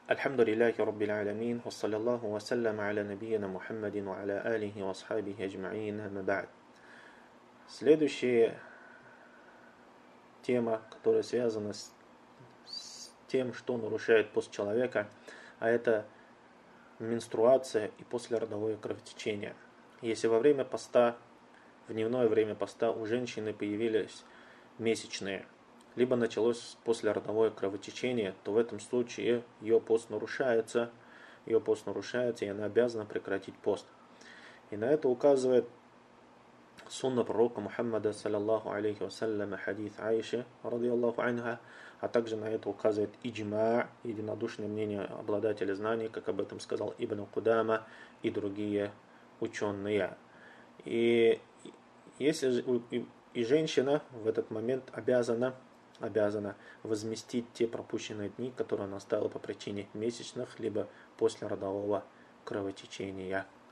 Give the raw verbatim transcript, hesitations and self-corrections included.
Альхамдулиллахи Раббил Алямин, ва саллаллаху ва салляма аля набийина Мухаммадин ва аля алихи ва асхабихи аджмаин, амма ба'д. Следующая тема, которая связана с, с тем, что нарушает пост человека, а это менструация и послеродовое кровотечение. Если во время поста, в дневное время поста у женщины появились месячные, либо началось послеродовое кровотечение, то в этом случае ее пост нарушается, ее пост нарушается, и она обязана прекратить пост. И на это указывает сунна пророка Мухаммада, саллаллаху алейхи вассалям, хадис Аиши, радийаллаху анха, а также на это указывает иджма, единодушное мнение обладателя знаний, как об этом сказал Ибн Кудама и другие ученые. И если и, и женщина в этот момент обязана обязана возместить те пропущенные дни, которые она оставила по причине месячных, либо послеродового кровотечения.